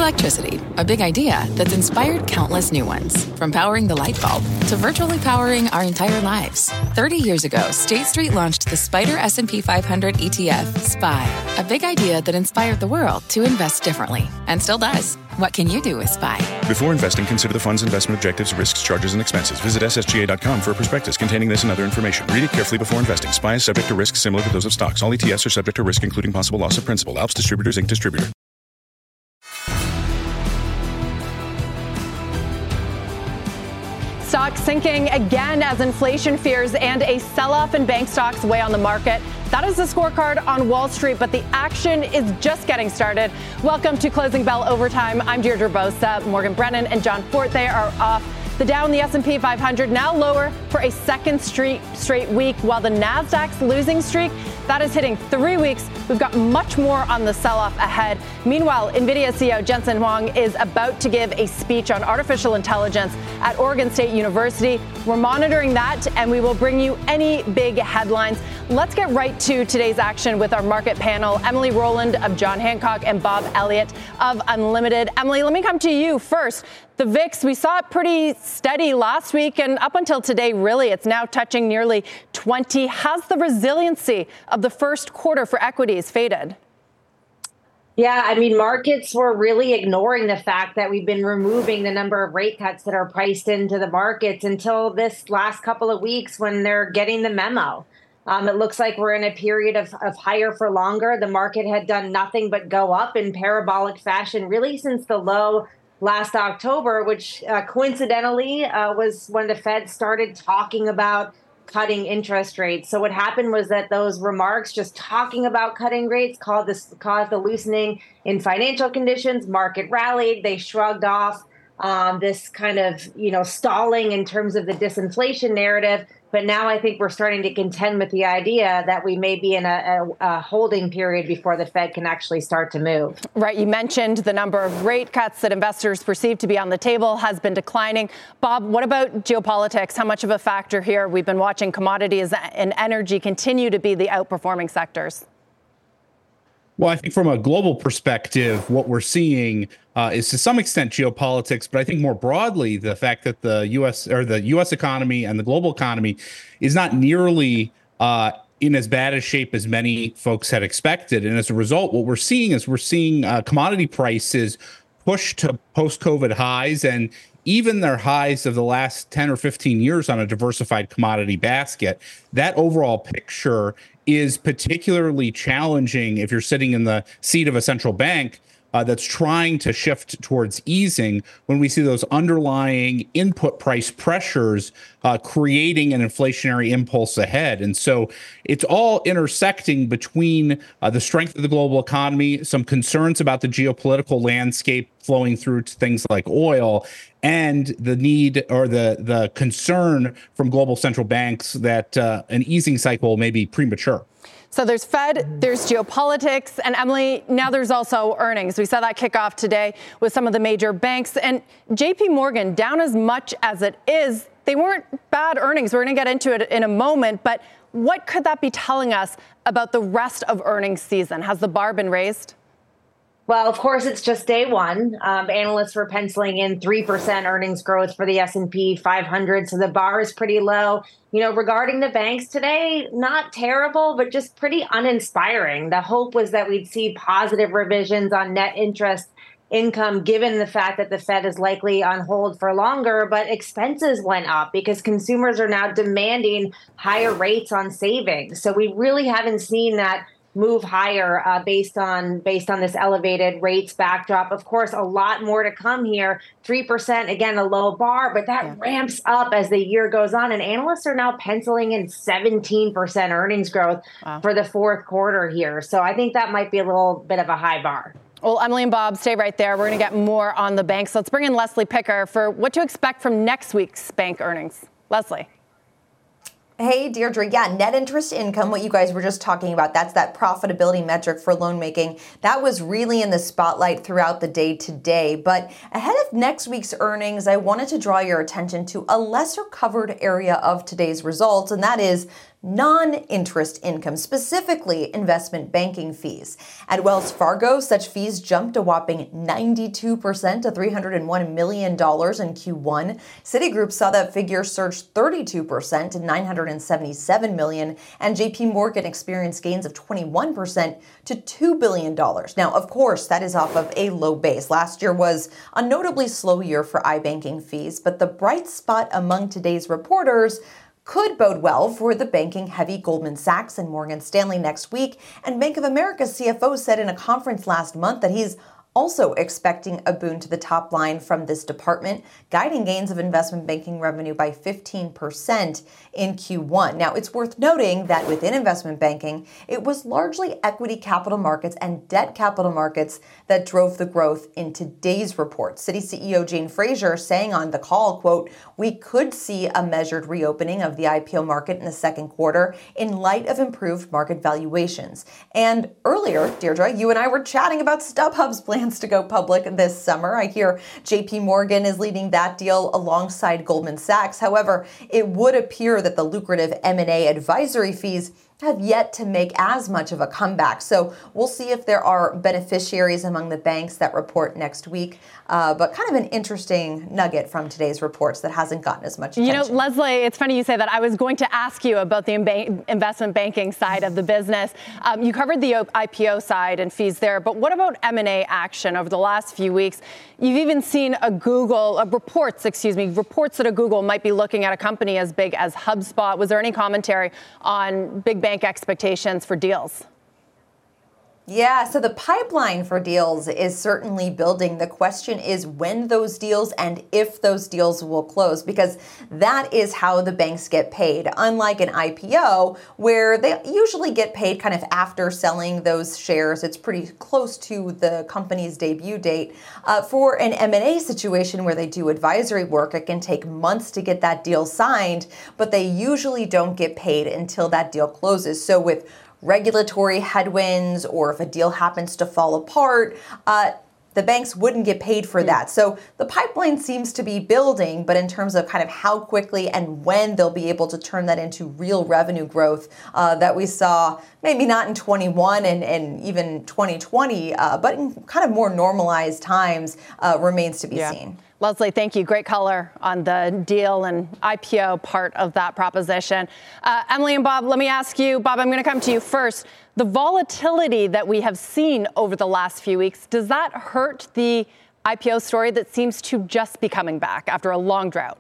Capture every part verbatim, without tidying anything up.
Electricity, a big idea that's inspired countless new ones. From powering the light bulb to virtually powering our entire lives. thirty years ago, State Street launched the Spider S and P five hundred E T F, S P Y. A big idea that inspired the world to invest differently. And still does. What can you do with S P Y? Before investing, consider the fund's investment objectives, risks, charges, and expenses. Visit S S G A dot com for a prospectus containing this and other information. Read it carefully before investing. S P Y is subject to risks similar to those of stocks. All E T Fs are subject to risk, including possible loss of principal. Alps Distributors, Incorporated Distributor. Stocks sinking again as inflation fears and a sell-off in bank stocks weigh on the market. That is the scorecard on Wall Street, but the action is just getting started. Welcome to Closing Bell Overtime. I'm Deirdre Bosa. Morgan Brennan and John Forte are off. The Dow and the S and P five hundred now lower for a second straight, straight week, while the Nasdaq's losing streak, that is hitting three weeks. We've got much more on the sell-off ahead. Meanwhile, NVIDIA C E O Jensen Huang is about to give a speech on artificial intelligence at Oregon State University. We're monitoring that, and we will bring you any big headlines. Let's get right to today's action with our market panel, Emily Rowland of John Hancock and Bob Elliott of Unlimited. Emily, let me come to you first. The V I X, we saw it pretty steady last week, and up until today, really, it's now touching nearly twenty. Has the resiliency of the first quarter for equities faded? Yeah, I mean, markets were really ignoring the fact that we've been removing the number of rate cuts that are priced into the markets until this last couple of weeks when they're getting the memo. Um, it looks like we're in a period of, of higher for longer. The market had done nothing but go up in parabolic fashion, really since the low last October, which uh, coincidentally uh, was when the Fed started talking about cutting interest rates. So what happened was that those remarks, just talking about cutting rates, caused this caused a loosening in financial conditions. Market rallied. They shrugged off um, this kind of, you know, stalling in terms of the disinflation narrative. But now I think we're starting to contend with the idea that we may be in a, a, a holding period before the Fed can actually start to move. Right. You mentioned the number of rate cuts that investors perceive to be on the table has been declining. Bob, what about geopolitics? How much of a factor here? We've been watching commodities and energy continue to be the outperforming sectors. Well, I think from a global perspective, what we're seeing uh, is to some extent geopolitics, but I think more broadly, the fact that the U S or the U S economy and the global economy is not nearly uh, in as bad a shape as many folks had expected. And as a result, what we're seeing is we're seeing uh, commodity prices push to post-COVID highs, and even their highs of the last ten or fifteen years on a diversified commodity basket. That overall picture is particularly challenging if you're sitting in the seat of a central bank uh, that's trying to shift towards easing, when we see those underlying input price pressures uh, creating an inflationary impulse ahead. And so it's all intersecting between uh, the strength of the global economy, some concerns about the geopolitical landscape flowing through to things like oil, and the need or the the concern from global central banks that uh, an easing cycle may be premature. So there's Fed, there's geopolitics, and Emily, now there's also earnings. We saw that kick off today with some of the major banks, and J P Morgan, down as much as it is, they weren't bad earnings. We're going to get into it in a moment, but what could that be telling us about the rest of earnings season? Has the bar been raised? Well, of course, it's just day one. Um, analysts were penciling in three percent earnings growth for the S and P five hundred, so the bar is pretty low. You know, regarding the banks today, not terrible, but just pretty uninspiring. The hope was that we'd see positive revisions on net interest income, given the fact that the Fed is likely on hold for longer, but expenses went up because consumers are now demanding higher rates on savings. So we really haven't seen that move higher uh, based on based on this elevated rates backdrop. Of course, a lot more to come here. three percent, again, a low bar, but that yeah. ramps up as the year goes on. And analysts are now penciling in seventeen percent earnings growth wow. for the fourth quarter here. So I think that might be a little bit of a high bar. Well, Emily and Bob, stay right there. We're going to get more on the banks. Let's bring in Leslie Picker for what to expect from next week's bank earnings. Leslie. Hey, Deirdre. Yeah, net interest income, what you guys were just talking about, that's that profitability metric for loan making. That was really in the spotlight throughout the day today. But ahead of next week's earnings, I wanted to draw your attention to a lesser covered area of today's results, and that is non-interest income, specifically investment banking fees. At Wells Fargo, such fees jumped a whopping ninety-two percent to three hundred one million dollars in Q one. Citigroup saw that figure surge thirty-two percent to nine hundred seventy-seven million dollars, and J P Morgan experienced gains of twenty-one percent to two billion dollars. Now, of course, that is off of a low base. Last year was a notably slow year for iBanking fees, but the bright spot among today's reporters could bode well for the banking-heavy Goldman Sachs and Morgan Stanley next week. And Bank of America's C F O said in a conference last month that he's also expecting a boon to the top line from this department, guiding gains of investment banking revenue by fifteen percent in Q one. Now, it's worth noting that within investment banking, it was largely equity capital markets and debt capital markets that drove the growth in today's report. Citi C E O Jane Fraser saying on the call, quote, "We could see a measured reopening of the I P O market in the second quarter in light of improved market valuations." And earlier, Deirdre, you and I were chatting about StubHub's plans to go public this summer. I hear J P Morgan is leading that deal alongside Goldman Sachs. However, it would appear that the lucrative M and A advisory fees have yet to make as much of a comeback. So we'll see if there are beneficiaries among the banks that report next week. Uh, but kind of an interesting nugget from today's reports that hasn't gotten as much attention. You know, Leslie, it's funny you say that. I was going to ask you about the imba- investment banking side of the business. Um, you covered the I P O side and fees there, but what about M and A action over the last few weeks? You've even seen a Google, uh, reports, excuse me, reports that a Google might be looking at a company as big as HubSpot. Was there any commentary on big bank expectations for deals? Yeah, so the pipeline for deals is certainly building. The question is when those deals and if those deals will close, because that is how the banks get paid. Unlike an I P O, where they usually get paid kind of after selling those shares. It's pretty close to the company's debut date. Uh, for an M and A situation where they do advisory work, it can take months to get that deal signed, but they usually don't get paid until that deal closes. So with regulatory headwinds, or if a deal happens to fall apart, uh, the banks wouldn't get paid for that. So the pipeline seems to be building, but in terms of kind of how quickly and when they'll be able to turn that into real revenue growth uh, that we saw, maybe not in twenty-one and, and even twenty twenty, uh, but in kind of more normalized times, uh, remains to be yeah. seen. Leslie, thank you. Great color on the deal and I P O part of that proposition. Uh, Emily and Bob, let me ask you. Bob, I'm going to come to you first. The volatility that we have seen over the last few weeks, does that hurt the I P O story that seems to just be coming back after a long drought?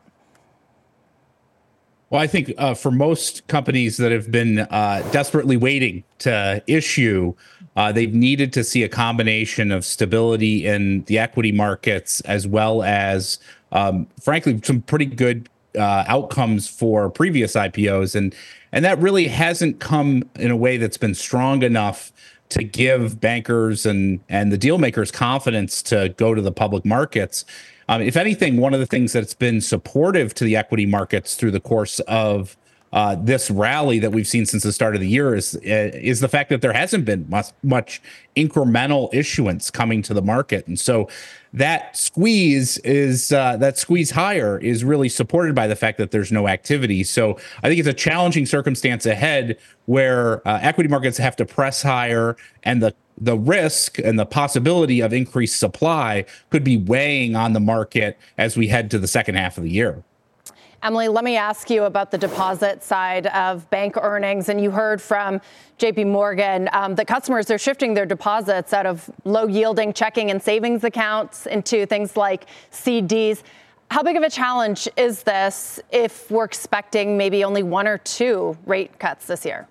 Well, I think uh, for most companies that have been uh, desperately waiting to issue, uh, they've needed to see a combination of stability in the equity markets, as well as, um, frankly, some pretty good uh, outcomes for previous I P Os. And and that really hasn't come in a way that's been strong enough to give bankers and, and the deal makers confidence to go to the public markets. Um, if anything, one of the things that's been supportive to the equity markets through the course of uh, this rally that we've seen since the start of the year is is the fact that there hasn't been much, much incremental issuance coming to the market. And so that squeeze is uh, that squeeze higher is really supported by the fact that there's no activity. So I think it's a challenging circumstance ahead where uh, equity markets have to press higher, and the the risk and the possibility of increased supply could be weighing on the market as we head to the second half of the year. Emily, let me ask you about the deposit side of bank earnings. And you heard from J P Morgan um, that customers are shifting their deposits out of low yielding checking and savings accounts into things like C Ds. How big of a challenge is this if we're expecting maybe only one or two rate cuts this year?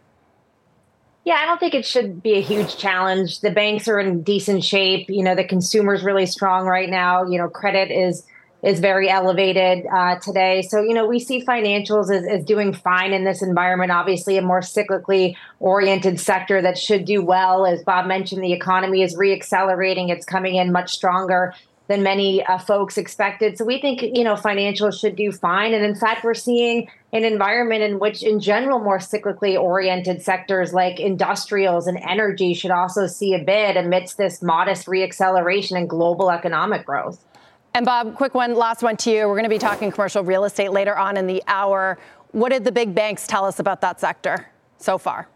Yeah, I don't think it should be a huge challenge. The banks are in decent shape. You know, the consumer's really strong right now. You know, credit is is very elevated uh, today. So, you know, we see financials as, as doing fine in this environment. Obviously, a more cyclically oriented sector that should do well. As Bob mentioned, the economy is reaccelerating. It's coming in much stronger than many uh, folks expected. So we think, you know, financials should do fine. And in fact, we're seeing an environment in which, in general, more cyclically oriented sectors like industrials and energy should also see a bid amidst this modest reacceleration in global economic growth. And Bob, quick one, last one to you. We're going to be talking commercial real estate later on in the hour. What did the big banks tell us about that sector so far?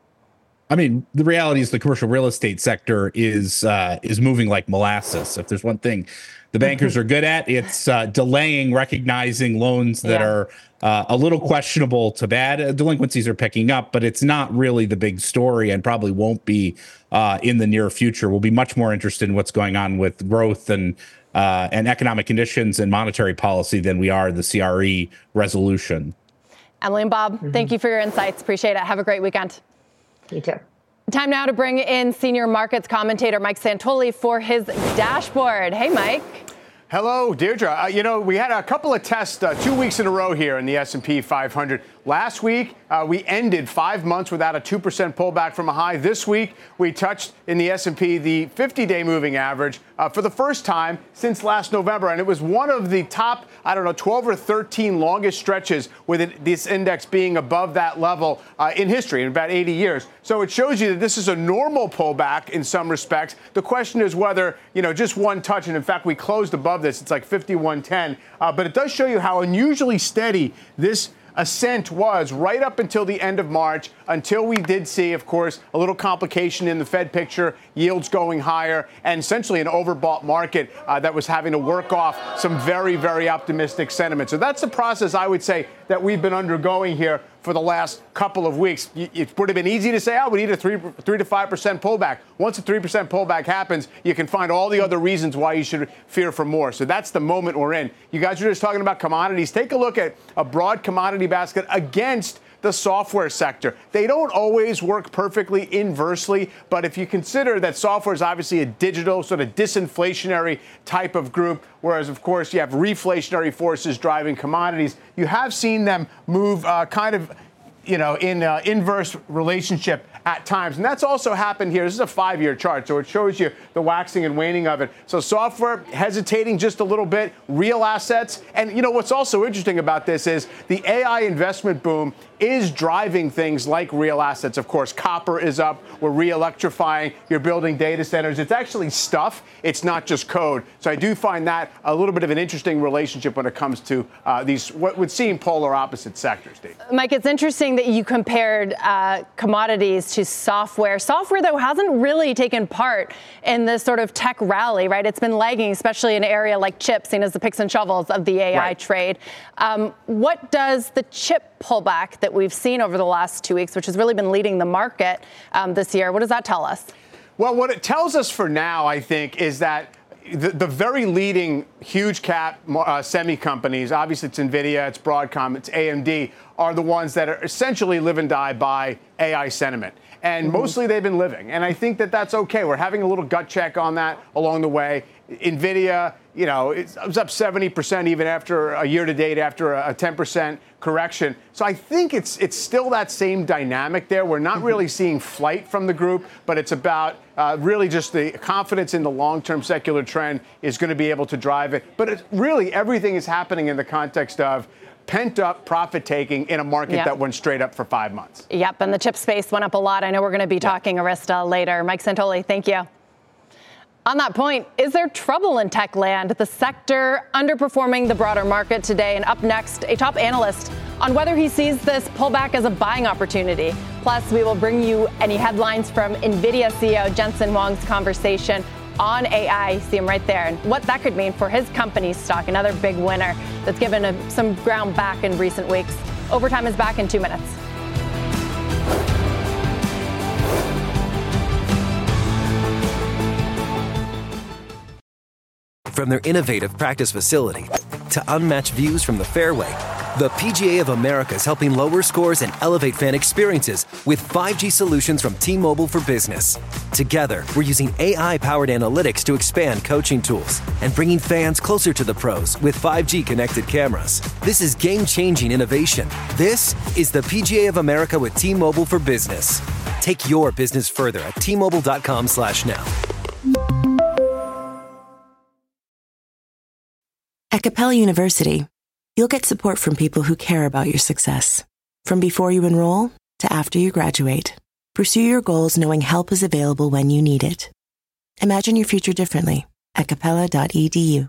I mean, the reality is the commercial real estate sector is uh, is moving like molasses. If there's one thing the bankers are good at, it's uh, delaying recognizing loans that yeah. are uh, a little questionable to bad. Uh, delinquencies are picking up, but it's not really the big story and probably won't be uh, in the near future. We'll be much more interested in what's going on with growth and uh, and economic conditions and monetary policy than we are the C R E resolution. Emily and Bob, mm-hmm. thank you for your insights. Appreciate it. Have a great weekend. You too. Time now to bring in senior markets commentator Mike Santoli for his dashboard. Hey, Mike. Hello, Deirdre. Uh, you know, we had a couple of tests uh, two weeks in a row here in the S and P five hundred. Last week, uh, we ended five months without a two percent pullback from a high. This week, we touched in the S and P the fifty-day moving average uh, for the first time since last November. And it was one of the top, I don't know, twelve or thirteen longest stretches with it, this index being above that level uh, in history in about eighty years. So it shows you that this is a normal pullback in some respects. The question is whether, you know, just one touch. And in fact, we closed above this. It's like fifty-one ten. Uh, but it does show you how unusually steady this ascent was right up until the end of March, until we did see, of course, a little complication in the Fed picture, yields going higher, and essentially an overbought market uh, that was having to work off some very, very optimistic sentiment. So that's the process, I would say, that we've been undergoing here for the last couple of weeks. It would have been easy to say, oh, we need a three, three to five percent pullback. Once a three percent pullback happens, you can find all the other reasons why you should fear for more. So that's the moment we're in. You guys are just talking about commodities. Take a look at a broad commodity basket against the software sector. They don't always work perfectly inversely, but if you consider that software is obviously a digital, sort of disinflationary type of group, whereas, of course, you have reflationary forces driving commodities, you have seen them move uh, kind of, you know, in uh, inverse relationship at times. And that's also happened here. This is a five-year chart, so it shows you the waxing and waning of it. So software hesitating just a little bit, real assets. And, you know, what's also interesting about this is the A I investment boom is driving things like real assets. Of course, copper is up. We're re-electrifying. You're building data centers. It's actually stuff. It's not just code. So I do find that a little bit of an interesting relationship when it comes to uh, these what would seem polar opposite sectors, Dave. Mike, it's interesting that you compared uh, commodities to software. Software, though, hasn't really taken part in this sort of tech rally, right? It's been lagging, especially in an area like chips, seen as the picks and shovels of the A I right. trade. Um, what does the chip pullback that we've seen over the last two weeks, which has really been leading the market um, this year, what does that tell us? Well, what it tells us for now, I think, is that the, the very leading huge cap uh, semi companies, obviously it's NVIDIA, it's Broadcom, it's A M D, are the ones that are essentially live and die by A I sentiment. And mm-hmm. mostly they've been living. And I think that that's okay. We're having a little gut check on that along the way. NVIDIA, you know, it was up seventy percent even after a year to date, after a ten percent correction. So I think it's it's still that same dynamic there. We're not really seeing flight from the group, but it's about uh, really just the confidence in the long-term secular trend is going to be able to drive it. But it's really everything is happening in the context of pent-up profit-taking in a market yep. that went straight up for five months. Yep, and the chip space went up a lot. I know we're going to be talking yep. Arista later. Mike Santoli, thank you. On that point, is there trouble in tech land? The sector underperforming the broader market today. And up next, a top analyst on whether he sees this pullback as a buying opportunity. Plus, we will bring you any headlines from NVIDIA C E O Jensen Huang's conversation on A I. See him right there. And what that could mean for his company's stock, another big winner that's given a, some ground back in recent weeks. Overtime is back in two minutes. From their innovative practice facility to unmatched views from the fairway, the P G A of America is helping lower scores and elevate fan experiences with five G solutions from T-Mobile for Business. Together, we're using A I-powered analytics to expand coaching tools and bringing fans closer to the pros with five G connected cameras. This is game-changing innovation. This is the P G A of America with T-Mobile for Business. Take your business further at T Mobile dot com slash now. At Capella University, you'll get support from people who care about your success. From before you enroll to after you graduate, pursue your goals knowing help is available when you need it. Imagine your future differently at capella dot e d u.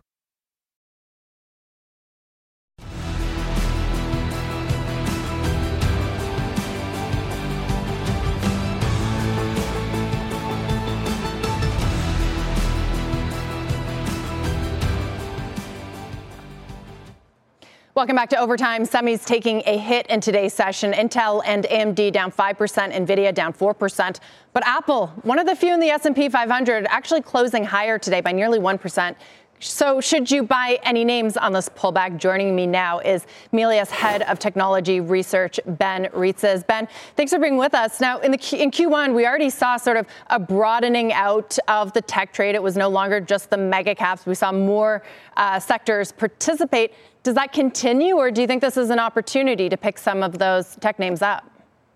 Welcome back to Overtime. Semis taking a hit in today's session. Intel and A M D down five percent, NVIDIA down four percent. But Apple, one of the few in the S and P five hundred, actually closing higher today by nearly one percent. So should you buy any names on this pullback? Joining me now is Melius Head of Technology Research, Ben Reitzes. Ben, thanks for being with us. Now, in the Q- in Q one, we already saw sort of a broadening out of the tech trade. It was no longer just the mega caps. We saw more uh, sectors participate. Does that continue, or do you think this is an opportunity to pick some of those tech names up?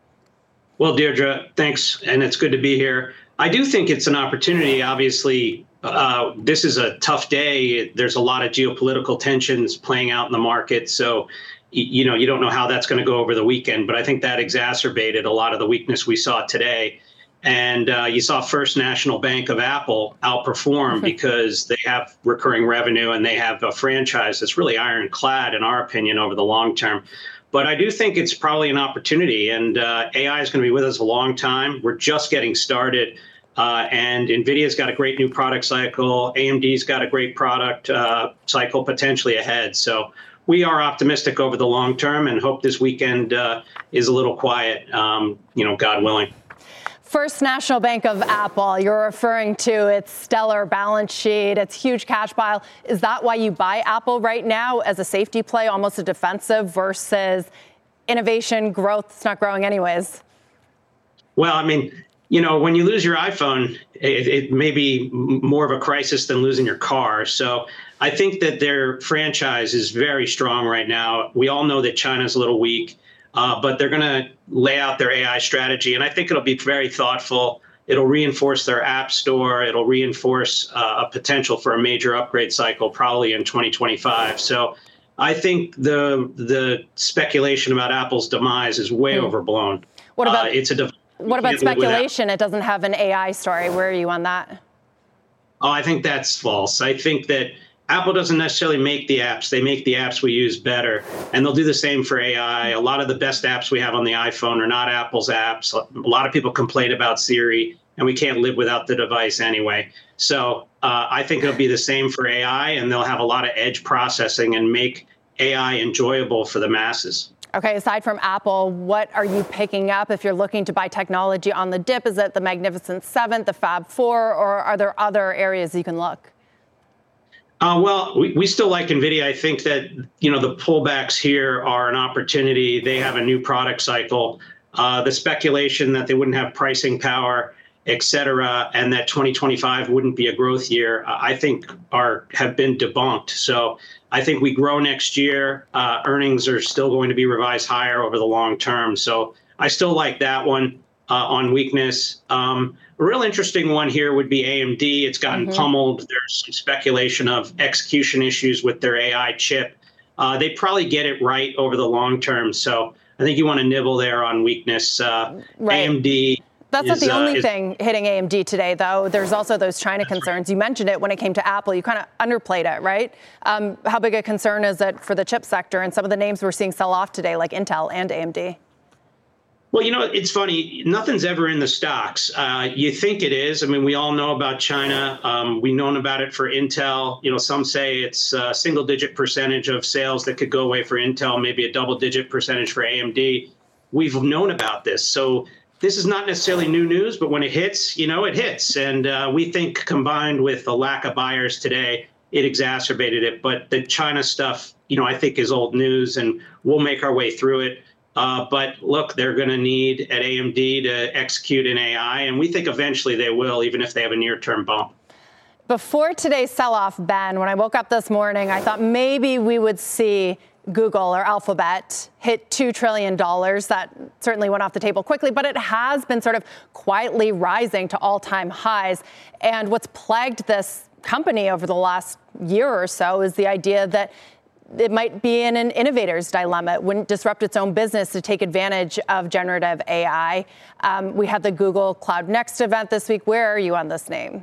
Well, Deirdre, thanks, and it's good to be here. I do think it's an opportunity. Obviously, uh, this is a tough day. There's a lot of geopolitical tensions playing out in the market. So, you know, you don't know how that's going to go over the weekend. But I think that exacerbated a lot of the weakness we saw today. And uh, you saw First National Bank of Apple outperform mm-hmm. because they have recurring revenue and they have a franchise that's really ironclad, in our opinion, over the long term. But I do think it's probably an opportunity, and uh, A I is going to be with us a long time. We're just getting started, uh, and NVIDIA's got a great new product cycle. A M D's got a great product uh, cycle potentially ahead. So we are optimistic over the long term and hope this weekend uh, is a little quiet, um, you know, God willing. First National Bank of Apple, you're referring to its stellar balance sheet, its huge cash pile. Is that why you buy Apple right now as a safety play, almost a defensive versus innovation, growth? It's not growing anyways. Well, I mean, you know, when you lose your iPhone, it, it may be more of a crisis than losing your car. So I think that their franchise is very strong right now. We all know that China's a little weak. Uh, but they're going to lay out their A I strategy, and I think it'll be very thoughtful. It'll reinforce their app store. It'll reinforce uh, a potential for a major upgrade cycle probably in twenty twenty-five. So I think the the speculation about Apple's demise is way mm. overblown. What about, uh, it's a what about speculation? It doesn't have an A I story. Where are you on that? Oh, I think that's false. I think that Apple doesn't necessarily make the apps. They make the apps we use better, and they'll do the same for A I. A lot of the best apps we have on the iPhone are not Apple's apps. A lot of people complain about Siri, and we can't live without the device anyway. So uh, I think it'll be the same for A I, and they'll have a lot of edge processing and make A I enjoyable for the masses. Okay, aside from Apple, what are you picking up if you're looking to buy technology on the dip? Is it the Magnificent Seven, the Fab Four, or are there other areas you can look? Uh, well, we, we still like NVIDIA. I think that, you know, the pullbacks here are an opportunity. They have a new product cycle. Uh, the speculation that they wouldn't have pricing power, et cetera, and that twenty twenty-five wouldn't be a growth year, uh, I think are have been debunked. So I think we grow next year. Uh, earnings are still going to be revised higher over the long term. So I still like that one uh, on weakness. Um, A real interesting one here would be A M D. It's gotten mm-hmm. pummeled. There's some speculation of execution issues with their A I chip. Uh, they probably get it right over the long term. So I think you want to nibble there on weakness. Uh, right. A M D. That's is, not the only uh, is, thing hitting A M D today, though. There's also those China concerns. You mentioned it when it came to Apple. You kind of underplayed it, right? Um, how big a concern is it for the chip sector and some of the names we're seeing sell off today, like Intel and A M D? Well, you know, it's funny. Nothing's ever in the stocks. Uh, you think it is. I mean, we all know about China. Um, we've known about it for Intel. You know, some say it's a single digit percentage of sales that could go away for Intel, maybe a double digit percentage for A M D. We've known about this. So this is not necessarily new news, but when it hits, you know, it hits. And uh, we think combined with the lack of buyers today, it exacerbated it. But the China stuff, you know, I think is old news, and we'll make our way through it. Uh, but look, they're going to need at A M D to execute in A I, and we think eventually they will, even if they have a near-term bump. Before today's sell-off, Ben, when I woke up this morning, I thought maybe we would see Google or Alphabet hit two trillion dollars. That certainly went off the table quickly, but it has been sort of quietly rising to all-time highs. And what's plagued this company over the last year or so is the idea that it might be in an innovator's dilemma. It wouldn't disrupt its own business to take advantage of generative A I. Um, we had the Google Cloud Next event this week. Where are you on this name?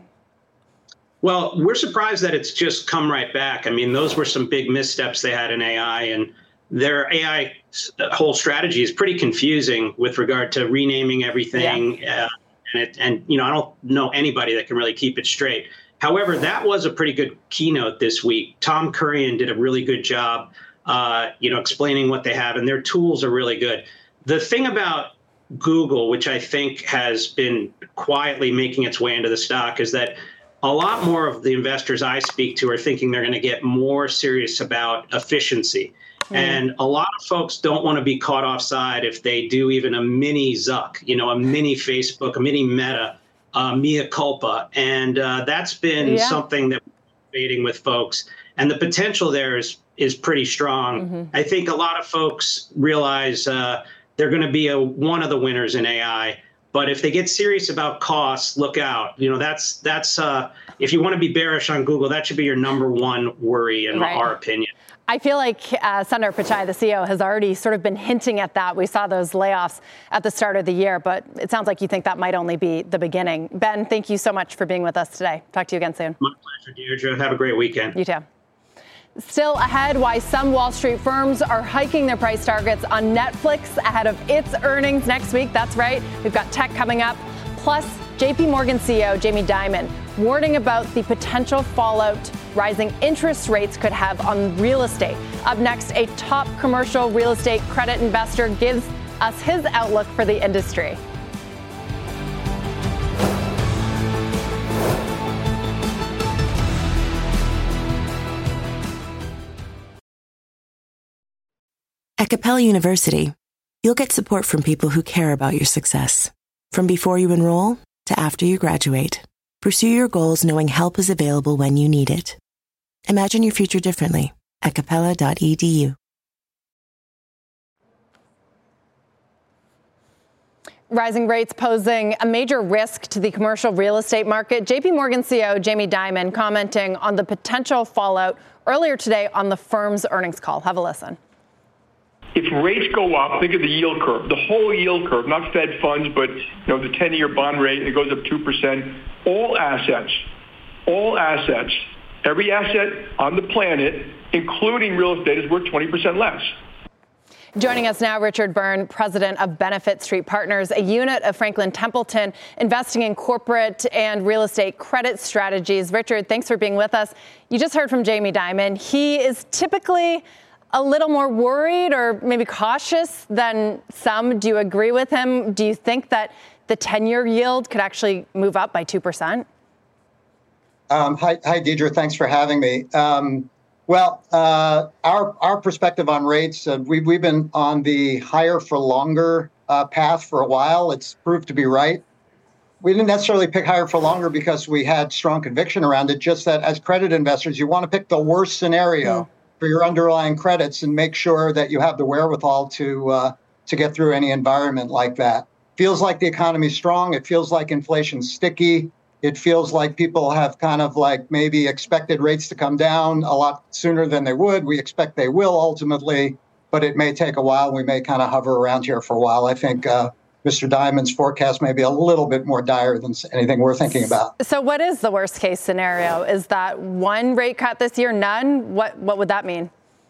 Well, we're surprised that it's just come right back. I mean, those were some big missteps they had in A I, and their A I whole strategy is pretty confusing with regard to renaming everything. Yeah. Uh, and, it, and, you know, I don't know anybody that can really keep it straight. However, that was a pretty good keynote this week. Tom Kurian did a really good job uh, you know, explaining what they have, and their tools are really good. The thing about Google, which I think has been quietly making its way into the stock, is that a lot more of the investors I speak to are thinking they're going to get more serious about efficiency. Mm. And a lot of folks don't want to be caught offside if they do even a mini Zuck, you know, a mini Facebook, a mini Meta, uh, mea culpa. And uh, that's been yeah. something that we're debating with folks. And the potential there is is pretty strong. Mm-hmm. I think a lot of folks realize uh, they're going to be a, one of the winners in A I. But if they get serious about costs, look out. You know, that's that's uh, if you want to be bearish on Google, that should be your number one worry, in right. our opinion. I feel like uh, Sundar Pichai, the C E O, has already sort of been hinting at that. We saw those layoffs at the start of the year, but it sounds like you think that might only be the beginning. Ben, thank you so much for being with us today. Talk to you again soon. My pleasure, Deirdre. Have a great weekend. You too. Still ahead, why some Wall Street firms are hiking their price targets on Netflix ahead of its earnings next week. That's right. We've got tech coming up. Plus, J P Morgan C E O Jamie Dimon warning about the potential fallout rising interest rates could have on real estate. Up next, a top commercial real estate credit investor gives us his outlook for the industry. At Capella University, you'll get support from people who care about your success. From before you enroll to after you graduate, pursue your goals knowing help is available when you need it. Imagine your future differently at capella dot e d u. Rising rates posing a major risk to the commercial real estate market. J P Morgan C E O Jamie Dimon commenting on the potential fallout earlier today on the firm's earnings call. Have a listen. If rates go up, think of the yield curve, the whole yield curve, not Fed funds, but you know the ten-year bond rate, it goes up two percent. All assets, all assets, every asset on the planet, including real estate, is worth twenty percent less. Joining us now, Richard Byrne, president of Benefit Street Partners, a unit of Franklin Templeton investing in corporate and real estate credit strategies. Richard, thanks for being with us. You just heard from Jamie Dimon. He is typically a little more worried or maybe cautious than some. Do you agree with him? Do you think that the ten-year yield could actually move up by two percent? Um, hi, hi, Deirdre. Thanks for having me. Um, well, uh, our our perspective on rates, uh, we, we've been on the higher for longer uh, path for a while. It's proved to be right. We didn't necessarily pick higher for longer because we had strong conviction around it, just that as credit investors, you want to pick the worst scenario mm. for your underlying credits and make sure that you have the wherewithal to uh, to get through any environment like that. Feels like the economy's strong. It feels like inflation's sticky. It feels like people have kind of like maybe expected rates to come down a lot sooner than they would. We expect they will ultimately, but it may take a while. We may kind of hover around here for a while. I think uh, Mister Dimon's forecast may be a little bit more dire than anything we're thinking about. So what is the worst case scenario? Is that one rate cut this year, none? What what would that mean?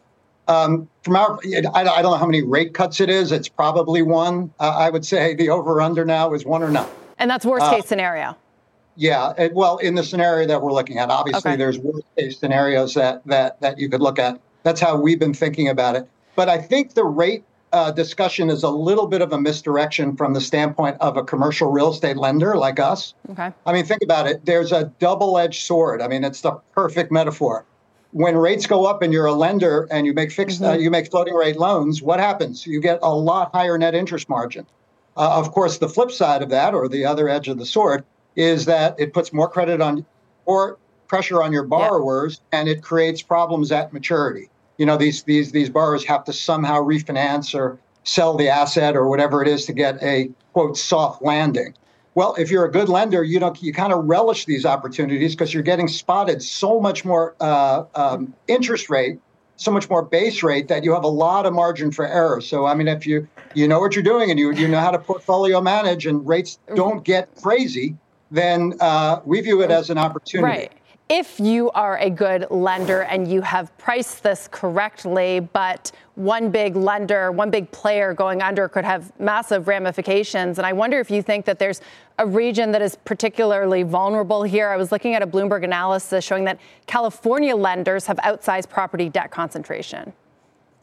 Um, from our, I, I don't know how many rate cuts it is. It's probably one. Uh, I would say the over-under now is one or none. And that's worst case uh, scenario? Yeah. It, well, in the scenario that we're looking at, obviously okay. there's worst case scenarios that, that, that you could look at. That's how we've been thinking about it. But I think the rate uh, discussion is a little bit of a misdirection from the standpoint of a commercial real estate lender like us. Okay. I mean, think about it. There's a double-edged sword. I mean, it's the perfect metaphor. When rates go up and you're a lender and you make fixed, mm-hmm. uh, you make floating rate loans, what happens? You get a lot higher net interest margin. Uh, of course, the flip side of that, or the other edge of the sword, is that it puts more credit on, or pressure on your borrowers, yeah. and it creates problems at maturity. You know, these these these borrowers have to somehow refinance or sell the asset or whatever it is to get a quote soft landing. Well, if you're a good lender, you know, you kind of relish these opportunities because you're getting spotted so much more uh, um, interest rate, so much more base rate that you have a lot of margin for error. So, I mean, if you you know what you're doing and you you know how to portfolio manage and rates don't get crazy, then uh, we view it as an opportunity. Right. If you are a good lender and you have priced this correctly, but one big lender, one big player going under could have massive ramifications. And I wonder if you think that there's a region that is particularly vulnerable here. I was looking at a Bloomberg analysis showing that California lenders have outsized property debt concentration.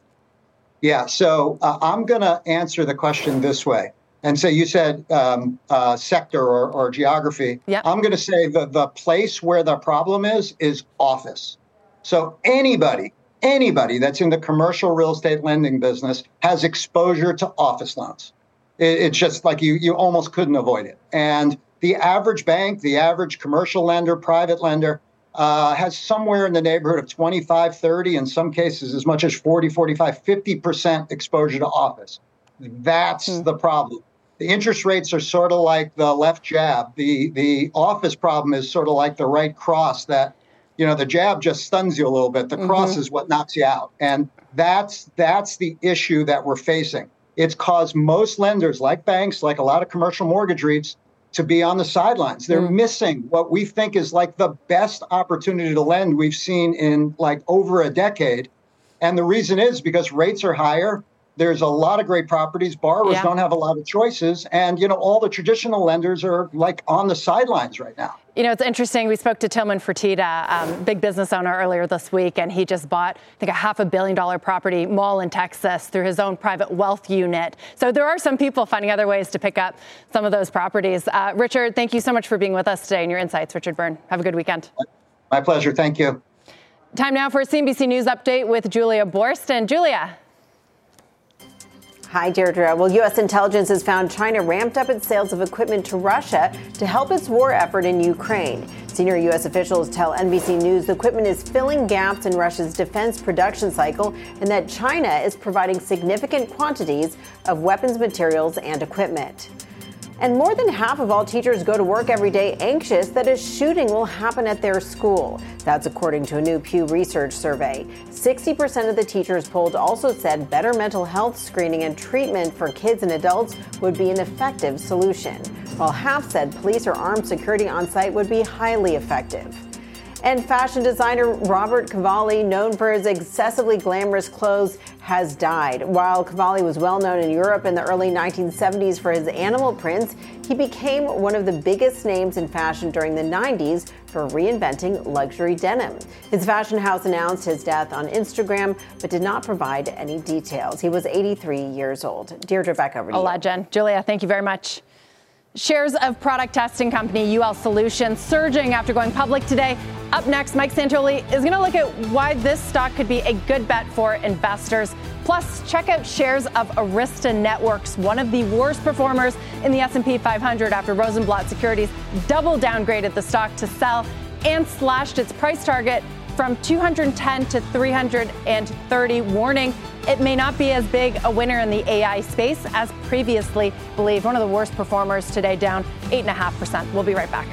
Yeah, so uh, I'm going to answer the question this way. And so you said um, uh, sector or, or geography. Yep. I'm going to say the, the place where the problem is, is office. So anybody, anybody that's in the commercial real estate lending business has exposure to office loans. It, it's just like you, you almost couldn't avoid it. And the average bank, the average commercial lender, private lender, Uh, has somewhere in the neighborhood of twenty-five, thirty, in some cases as much as forty, forty-five, fifty percent exposure to office. That's mm. the problem. The interest rates are sort of like the left jab. The the office problem is sort of like the right cross that, you know, the jab just stuns you a little bit. The mm-hmm. cross is what knocks you out. And that's that's the issue that we're facing. It's caused most lenders, like banks, like a lot of commercial mortgage REITs, to be on the sidelines. They're mm. missing what we think is like the best opportunity to lend we've seen in like over a decade. And the reason is because rates are higher. There's a lot of great properties. Borrowers yeah. don't have a lot of choices. And, you know, all the traditional lenders are like on the sidelines right now. You know, it's interesting. We spoke to Tillman Fertitta, um, big business owner, earlier this week, and he just bought, I think, a half a billion dollar property mall in Texas through his own private wealth unit. So there are some people finding other ways to pick up some of those properties. Uh, Richard, thank you so much for being with us today and your insights. Richard Byrne, have a good weekend. My pleasure. Thank you. Time now for a C N B C News update with Julia Boorstin. Julia. Hi, Deirdre. Well, U S intelligence has found China ramped up its sales of equipment to Russia to help its war effort in Ukraine. Senior U S officials tell N B C News the equipment is filling gaps in Russia's defense production cycle and that China is providing significant quantities of weapons materials and equipment. And more than half of all teachers go to work every day anxious that a shooting will happen at their school. That's according to a new Pew Research survey. sixty percent of the teachers polled also said better mental health screening and treatment for kids and adults would be an effective solution, while half said police or armed security on site would be highly effective. And fashion designer Robert Cavalli, known for his excessively glamorous clothes, has died. While Cavalli was well known in Europe in the early nineteen seventies for his animal prints, he became one of the biggest names in fashion during the nineties for reinventing luxury denim. His fashion house announced his death on Instagram, but did not provide any details. He was eighty-three years old. Deirdre, back over to you. A lot, Jen. Julia, thank you very much. Shares of product testing company U L Solutions surging after going public today. Up next, Mike Santoli is going to look at why this stock could be a good bet for investors. Plus, check out shares of Arista Networks, one of the worst performers in the S and P five hundred after Rosenblatt Securities double downgraded the stock to sell and slashed its price target from two hundred ten to three hundred thirty, warning it may not be as big a winner in the A I space as previously believed. One of the worst performers today, down eight point five percent. We'll be right back.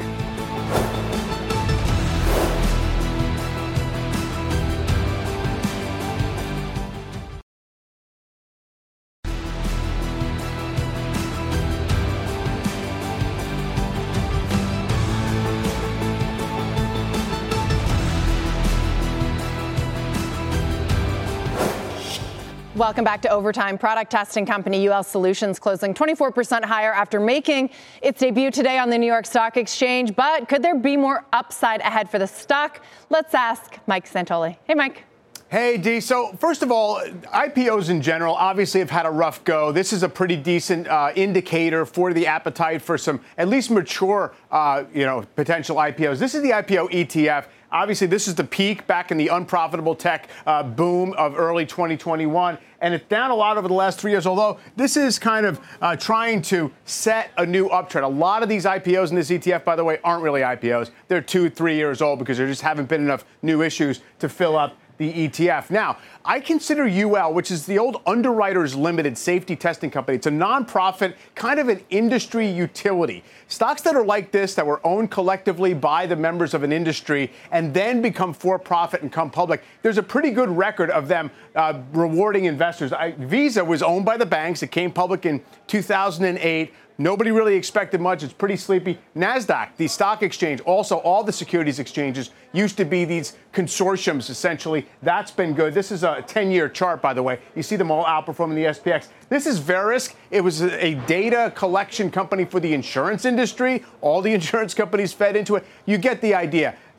Welcome back to Overtime. Product testing company U L Solutions closing twenty-four percent higher after making its debut today on the New York Stock Exchange. But could there be more upside ahead for the stock? Let's ask Mike Santoli. Hey, Mike. Hey, Dee. So first of all, I P Os in general obviously have had a rough go. This is a pretty decent uh, indicator for the appetite for some at least mature, uh, you know, potential I P Os. This is the I P O E T F. Obviously, this is the peak back in the unprofitable tech uh, boom of early twenty twenty-one. And it's down a lot over the last three years, although this is kind of uh, trying to set a new uptrend. A lot of these I P Os in this E T F, by the way, aren't really I P Os. They're two, three years old because there just haven't been enough new issues to fill up the E T F. Now, I consider U L, which is the old Underwriters Limited safety testing company. It's a nonprofit, kind of an industry utility. Stocks that are like this, that were owned collectively by the members of an industry and then become for-profit and come public, there's a pretty good record of them uh, rewarding investors. I, Visa was owned by the banks. It came public in two thousand eight. Nobody really expected much. It's pretty sleepy. NASDAQ, the stock exchange, also all the securities exchanges used to be these consortiums, essentially. That's been good. This is a ten-year chart, by the way. You see them all outperforming the S P X. This is Verisk. It was a data collection company for the insurance industry. All the insurance companies fed into it. You get the idea.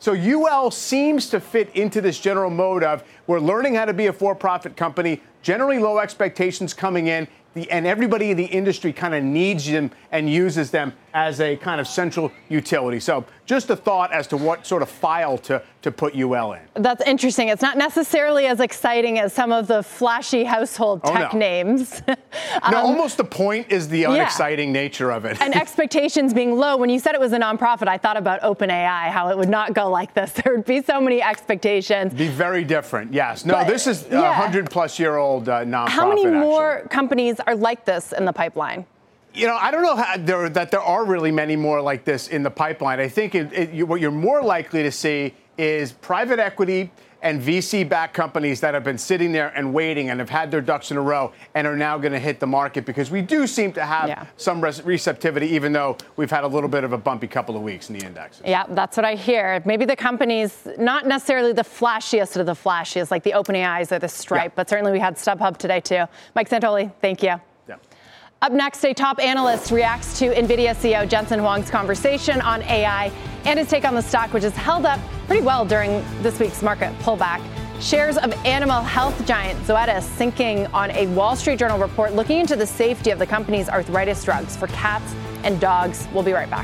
So U L seems to fit into this general mode of we're learning how to be a for-profit company, generally low expectations coming in, the, and everybody in the industry kind of needs them and uses them as a kind of central utility. So just a thought as to what sort of file to, to put U L in. That's interesting. It's not necessarily as exciting as some of the flashy household Oh, tech no. names. um, No, almost the point is the yeah. unexciting nature of it. And expectations being low. When you said it was a nonprofit, I thought about OpenAI, how it would not go like this. There would be so many expectations. Be very different, yes. No, But, this is a yeah. hundred-plus-year-old uh, nonprofit, How many actually. more companies are like this in the pipeline? You know, I don't know how there, that there are really many more like this in the pipeline. I think it, it, you, what you're more likely to see is private equity and V C-backed companies that have been sitting there and waiting and have had their ducks in a row and are now going to hit the market, because we do seem to have Yeah. some res- receptivity, even though we've had a little bit of a bumpy couple of weeks in the index. Yeah, that's what I hear. Maybe the companies, not necessarily the flashiest of the flashiest, like the OpenAIs or the Stripe, Yeah. but certainly we had StubHub today too. Mike Santoli, thank you. Yeah. Up next, a top analyst reacts to NVIDIA C E O Jensen Huang's conversation on A I and his take on the stock, which has held up pretty well during this week's market pullback. Shares of animal health giant Zoetis sinking on a Wall Street Journal report looking into the safety of the company's arthritis drugs for cats and dogs. We'll be right back.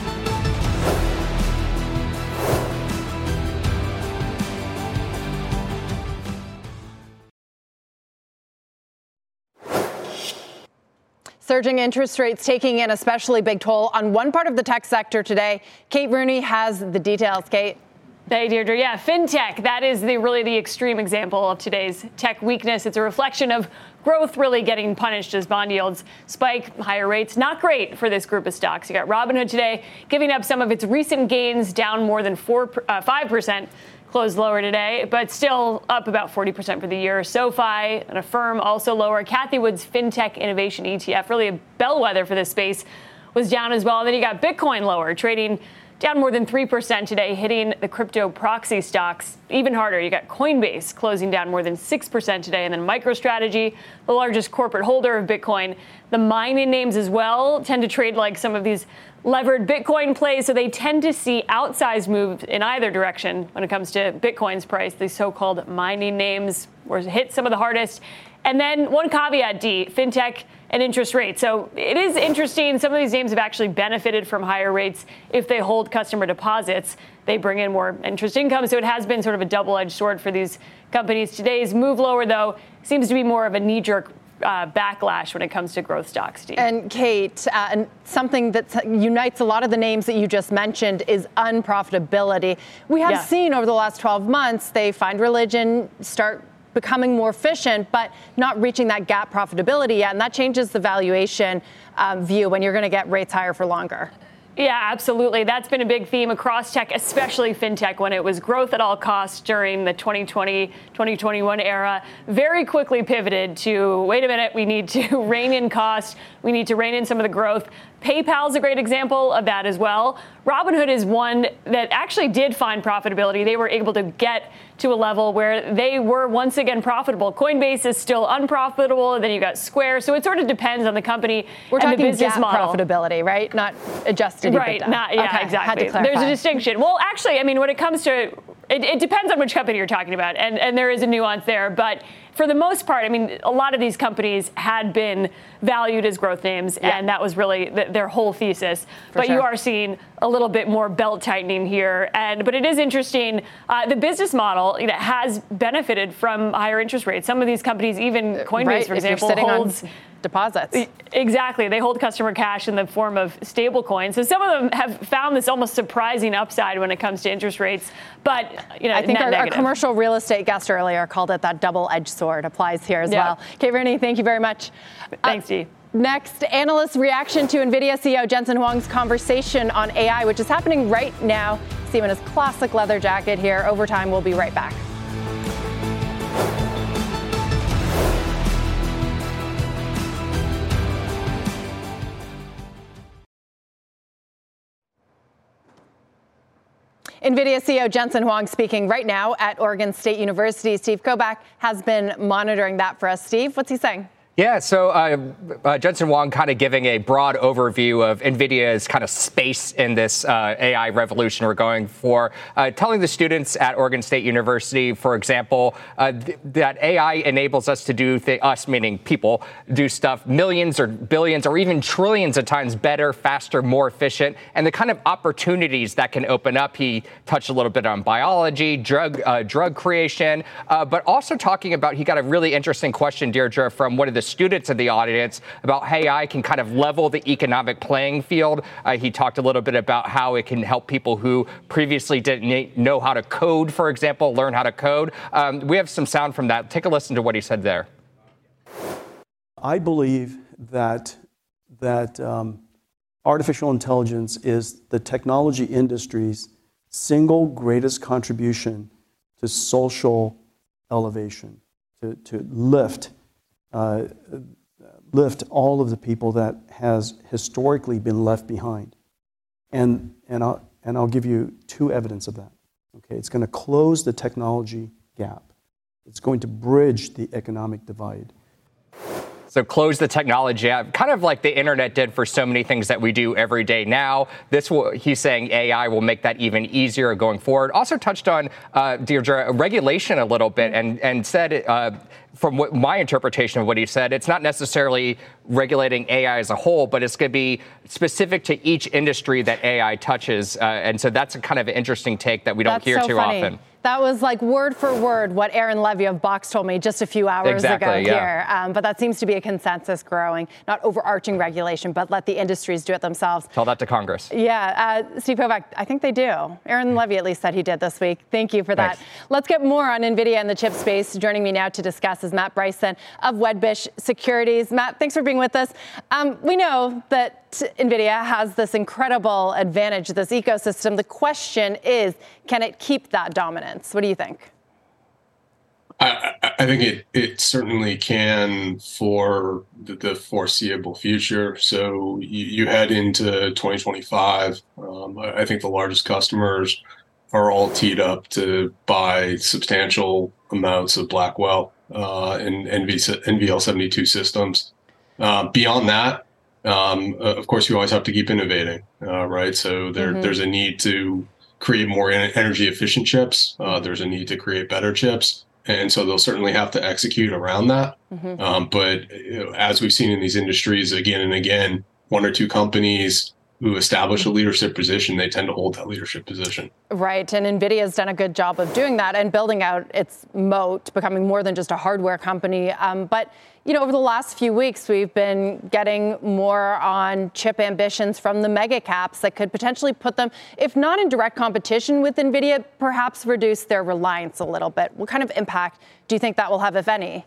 Surging interest rates taking an especially big toll on one part of the tech sector today. Kate Rooney has the details. Kate. Hey, Deirdre. Yeah, fintech. That is the really the extreme example of today's tech weakness. It's a reflection of growth really getting punished as bond yields spike, higher rates. Not great for this group of stocks. You got Robinhood today giving up some of its recent gains, down more than four, uh, five percent. Closed lower today, but still up about forty percent for the year. SoFi and Affirm also lower. Cathie Wood's FinTech Innovation E T F, really a bellwether for this space, was down as well. And then you got Bitcoin lower, trading down more than three percent today, hitting the crypto proxy stocks even harder. You got Coinbase closing down more than six percent today. And then MicroStrategy, the largest corporate holder of Bitcoin. The mining names as well tend to trade like some of these levered Bitcoin plays, so they tend to see outsized moves in either direction when it comes to Bitcoin's price. These so-called mining names were hit some of the hardest. And then one caveat, D, fintech and interest rates. So it is interesting. Some of these names have actually benefited from higher rates if they hold customer deposits. They bring in more interest income. So it has been sort of a double-edged sword for these companies. Today's move lower, though, seems to be more of a knee-jerk Uh, backlash when it comes to growth stocks, Steve. And Kate, uh, and something that unites a lot of the names that you just mentioned is unprofitability. We have Yeah. seen over the last twelve months, they find religion, start becoming more efficient, but not reaching that gap profitability yet. And that changes the valuation um, view when you're going to get rates higher for longer. Yeah, absolutely. That's been a big theme across tech, especially fintech, when it was growth at all costs during the twenty twenty, twenty twenty-one era. Very quickly pivoted to, wait a minute, we need to rein in cost. We need to rein in some of the growth. PayPal is a great example of that as well. Robinhood is one that actually did find profitability. They were able to get to a level where they were once again profitable. Coinbase is still unprofitable, and then you got Square. So it sort of depends on the company We're and the talking business gap model. profitability, right? Not adjusted Right, EBITDA. not, yeah, Okay, exactly. had to clarify. There's a distinction. Well, actually, I mean, when it comes to, it, it depends on which company you're talking about, and, and there is a nuance there. But for the most part, I mean, a lot of these companies had been valued as growth names, Yeah. and that was really the, their whole thesis. For but sure. you are seeing a little bit more belt tightening here. And but it is interesting. Uh, the business model, you know, has benefited from higher interest rates. Some of these companies, even Coinbase, right, for if you're example, sitting on holds deposits. Exactly. They hold customer cash in the form of stable coins. So some of them have found this almost surprising upside when it comes to interest rates. But, you know, I think net our, our negative. commercial real estate guest earlier called it that double-edged sword. Applies here as Yeah. well. Kate Rooney, thank you very much. Thanks, Dee. Next, analysts' reaction to NVIDIA C E O Jensen Huang's conversation on A I, which is happening right now. See him in his classic leather jacket here. Overtime, we'll be right back. NVIDIA C E O Jensen Huang speaking right now at Oregon State University. Steve Kobach has been monitoring that for us. Steve, what's he saying? Yeah, so uh, uh, Jensen Huang kind of giving a broad overview of NVIDIA's kind of space in this uh, A I revolution we're going for, uh, telling the students at Oregon State University, for example, uh, th- that A I enables us to do, th- us meaning people, do stuff millions or billions or even trillions of times better, faster, more efficient, and the kind of opportunities that can open up. He touched a little bit on biology, drug uh, drug creation, uh, but also talking about, he got a really interesting question, Deirdre, from one of the students in the audience about how A I can kind of level the economic playing field. Uh, he talked a little bit about how it can help people who previously didn't know how to code, for example, learn how to code. Um, we have some sound from that. Take a listen to what he said there. I believe that that um, artificial intelligence is the technology industry's single greatest contribution to social elevation, to, to lift Uh, lift all of the people that has historically been left behind. And, and, I'll, and I'll give you two evidence of that. Okay, it's going to close the technology gap. It's going to bridge the economic divide. So close the technology gap, kind of like the internet did for so many things that we do every day now. This will, he's saying A I will make that even easier going forward. Also touched on, uh, Deirdre, regulation a little bit and, and said, uh, from what my interpretation of what he said, it's not necessarily regulating A I as a whole, but it's going to be specific to each industry that A I touches. Uh, and so that's a kind of interesting take that we don't That's hear so too funny. often. That was like word for word what Aaron Levy of Box told me just a few hours exactly, ago yeah. here. Um, but that seems to be a consensus growing, not overarching regulation, but let the industries do it themselves. Tell that to Congress. Yeah, uh, Steve Kovac, I think they do. Aaron Levy at least said he did this week. Thank you for that. Thanks. Let's get more on NVIDIA and the chip space. Joining me now to discuss is Matt Bryson of Wedbush Securities. Matt, thanks for being with us. Um, we know that NVIDIA has this incredible advantage, this ecosystem. The question is, can it keep that dominance? What do you think? I, I think it, it certainly can for the, the foreseeable future. So you, you head into twenty twenty-five. Um, I think the largest customers are all teed up to buy substantial amounts of Blackwell uh, and N V L seventy-two systems. Uh, beyond that, um, of course, you always have to keep innovating, uh, right? So there, mm-hmm. there's a need to create more energy efficient chips. Uh, there's a need to create better chips. And so they'll certainly have to execute around that. Mm-hmm. Um, but you know, as we've seen in these industries again and again, one or two companies who establish a leadership position, they tend to hold that leadership position. Right. And NVIDIA has done a good job of doing that and building out its moat, becoming more than just a hardware company. Um, but, you know, over the last few weeks, we've been getting more on chip ambitions from the mega caps that could potentially put them, if not in direct competition with NVIDIA, perhaps reduce their reliance a little bit. What kind of impact do you think that will have, if any?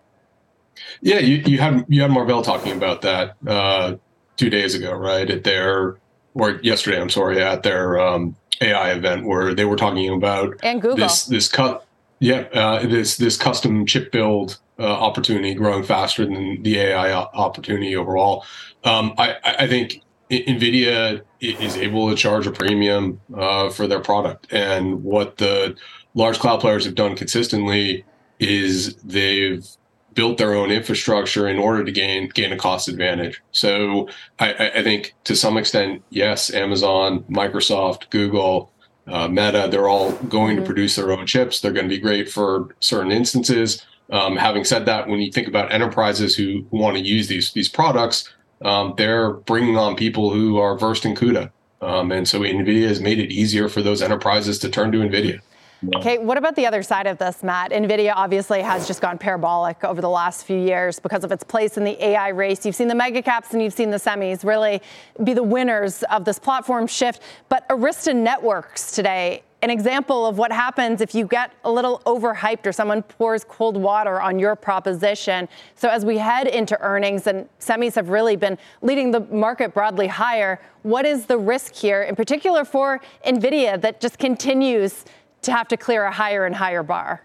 Yeah, you, you had you had Marvell talking about that uh, two days ago, right? At their, or yesterday, I'm sorry, at their um, A I event where they were talking about and Google. this this cut, yeah, uh, this this custom chip build uh, opportunity growing faster than the A I opportunity overall. Um, I, I think NVIDIA is able to charge a premium uh, for their product, and what the large cloud players have done consistently is they've built their own infrastructure in order to gain gain a cost advantage. So I, I think to some extent, yes, Amazon, Microsoft, Google, uh, Meta, they're all going mm-hmm. to produce their own chips. They're going to be great for certain instances. Um, having said that, when you think about enterprises who want to use these these products, um, they're bringing on people who are versed in CUDA. Um, and so NVIDIA has made it easier for those enterprises to turn to NVIDIA. Okay, what about the other side of this, Matt? NVIDIA obviously has just gone parabolic over the last few years because of its place in the A I race. You've seen the mega caps and you've seen the semis really be the winners of this platform shift. But Arista Networks today, an example of what happens if you get a little overhyped or someone pours cold water on your proposition. So as we head into earnings, and semis have really been leading the market broadly higher, what is the risk here, in particular for NVIDIA, that just continues to have to clear a higher and higher bar?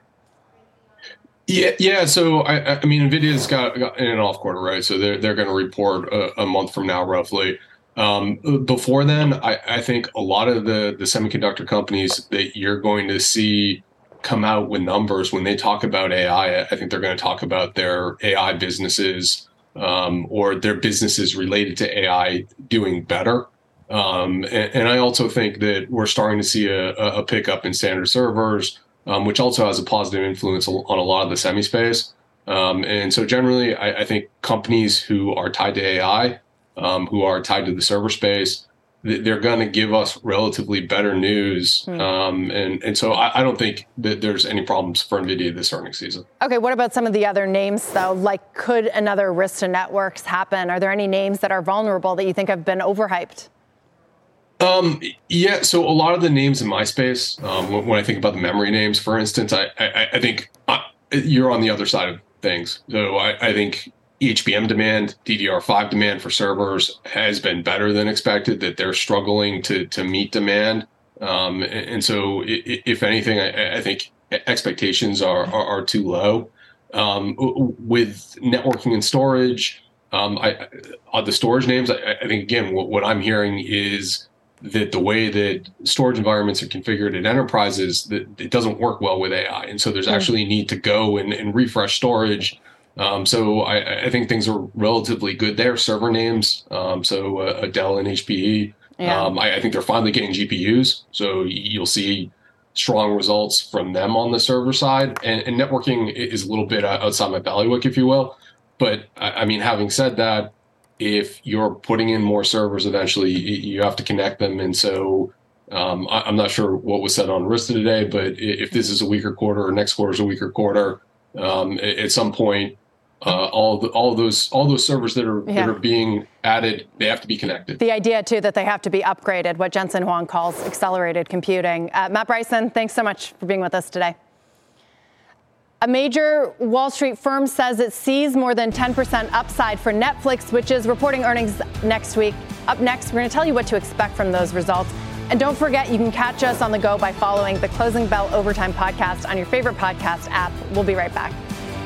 Yeah, yeah. So I, I mean, NVIDIA's got, got in an off quarter, right? So they're they're going to report a, a month from now, roughly. Um, before then, I, I think a lot of the the semiconductor companies that you're going to see come out with numbers when they talk about A I, I think they're going to talk about their A I businesses um, or their businesses related to A I doing better. Um, and, and I also think that we're starting to see a, a pickup in standard servers, um, which also has a positive influence on a lot of the semi space. Um, and so generally, I, I think companies who are tied to A I, um, who are tied to the server space, they're going to give us relatively better news. Hmm. Um, and, and so I, I don't think that there's any problems for NVIDIA this earnings season. Okay, what about some of the other names, though? Like, could another Arista Networks happen? Are there any names that are vulnerable that you think have been overhyped? Um, yeah, so a lot of the names in my space, um, when, when I think about the memory names, for instance, I, I, I think I, you're on the other side of things. So I, I think H B M demand, D D R five demand for servers has been better than expected, that they're struggling to to meet demand. Um, and, and so if anything, I, I think expectations are, are, are too low. Um, with networking and storage, um, I, on the storage names, I, I think, again, what, what I'm hearing is that the way that storage environments are configured at enterprises, that it doesn't work well with A I. And so there's actually a need to go and, and refresh storage. Um, so I, I think things are relatively good there. Server names, um, so uh, Dell and H P E. Yeah. Um, I, I think they're finally getting G P Us. So you'll see strong results from them on the server side. And, and networking is a little bit outside my bailiwick, if you will. But I, I mean, having said that, if you're putting in more servers, eventually you have to connect them. And so um, I, I'm not sure what was said on Arista today, but if this is a weaker quarter or next quarter is a weaker quarter, um, at some point, uh, all the, all those all those servers that are yeah. that are being added, they have to be connected. The idea, too, that they have to be upgraded, what Jensen Huang calls accelerated computing. Uh, Matt Bryson, thanks so much for being with us today. A major Wall Street firm says it sees more than ten percent upside for Netflix, which is reporting earnings next week. Up next, we're going to tell you what to expect from those results. And don't forget, you can catch us on the go by following the Closing Bell Overtime podcast on your favorite podcast app. We'll be right back.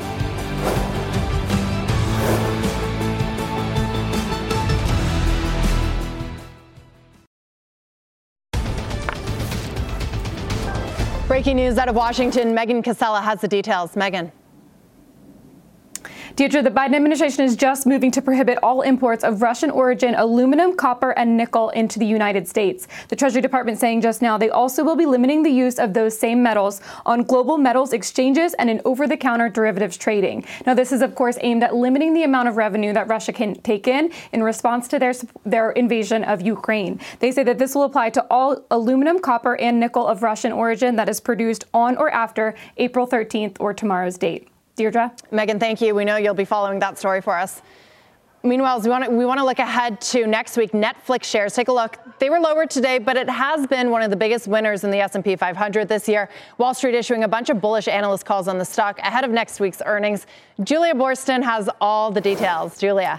Breaking news out of Washington. Megan Casella has the details. Megan. Deirdre, the Biden administration is just moving to prohibit all imports of Russian origin aluminum, copper, and nickel into the United States. The Treasury Department saying just now they also will be limiting the use of those same metals on global metals exchanges and in over-the-counter derivatives trading. Now, this is, of course, aimed at limiting the amount of revenue that Russia can take in in response to their, their invasion of Ukraine. They say that this will apply to all aluminum, copper, and nickel of Russian origin that is produced on or after April thirteenth or tomorrow's date. Deirdre? Megan, thank you. We know you'll be following that story for us. Meanwhile, we want to, we want to look ahead to next week. Netflix shares, take a look. They were lower today, but it has been one of the biggest winners in the S and P five hundred this year. Wall Street issuing a bunch of bullish analyst calls on the stock ahead of next week's earnings. Julia Boorstin has all the details. Julia.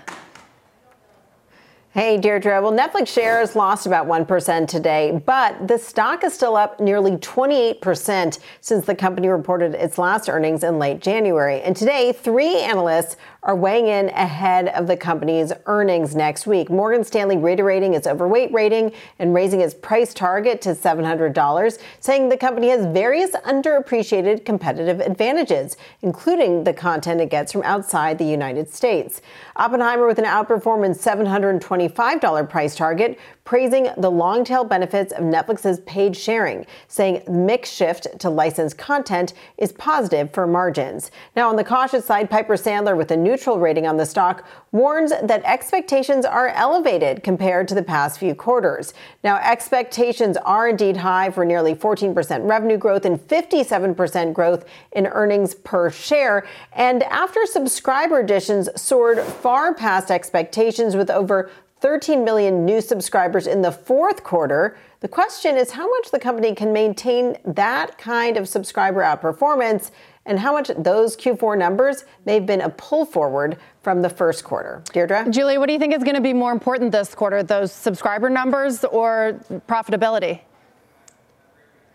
Hey, Deirdre. Well, Netflix shares lost about one percent today, but the stock is still up nearly twenty-eight percent since the company reported its last earnings in late January. And today, three analysts are weighing in ahead of the company's earnings next week. Morgan Stanley reiterating its overweight rating and raising its price target to seven hundred dollars, saying the company has various underappreciated competitive advantages, including the content it gets from outside the United States. Oppenheimer with an outperformance seven hundred twenty-five dollars price target, praising the long-tail benefits of Netflix's paid sharing, saying mix shift to licensed content is positive for margins. Now, on the cautious side, Piper Sandler with a neutral rating on the stock warns that expectations are elevated compared to the past few quarters. Now, expectations are indeed high for nearly fourteen percent revenue growth and fifty-seven percent growth in earnings per share. And after subscriber additions soared far past expectations with over thirteen million new subscribers in the fourth quarter, the question is how much the company can maintain that kind of subscriber outperformance and how much those Q four numbers may have been a pull forward from the first quarter. Deirdre? Julie, what do you think is going to be more important this quarter, those subscriber numbers or profitability?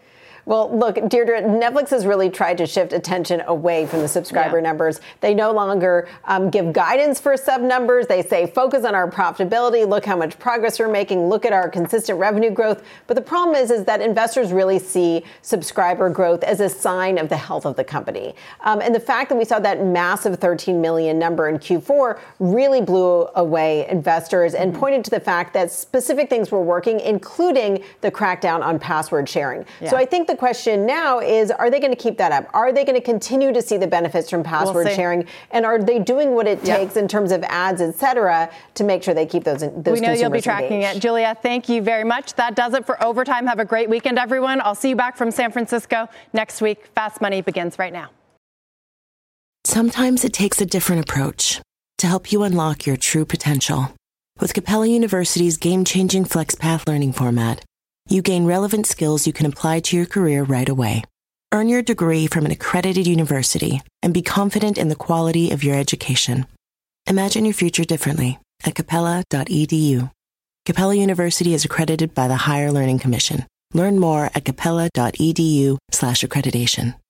Well, look, Deirdre, Netflix has really tried to shift attention away from the subscriber yeah. numbers. They no longer um, give guidance for sub numbers. They say, focus on our profitability. Look how much progress we're making. Look at our consistent revenue growth. But the problem is, is that investors really see subscriber growth as a sign of the health of the company. Um, and the fact that we saw that massive thirteen million number in Q four really blew away investors and mm-hmm. pointed to the fact that specific things were working, including the crackdown on password sharing. Yeah. So I think the question now is, are they going to keep that up? Are they going to continue to see the benefits from password we'll sharing? And are they doing what it yep. takes in terms of ads, et cetera, to make sure they keep those, those We know you'll be tracking engaged. it. Julia, thank you very much. That does it for Overtime. Have a great weekend, everyone. I'll see you back from San Francisco next week. Fast Money begins right now. Sometimes it takes a different approach to help you unlock your true potential. With Capella University's game-changing FlexPath learning format, you gain relevant skills you can apply to your career right away. Earn your degree from an accredited university and be confident in the quality of your education. Imagine your future differently at capella dot e d u. Capella University is accredited by the Higher Learning Commission. Learn more at capella dot e d u slash accreditation.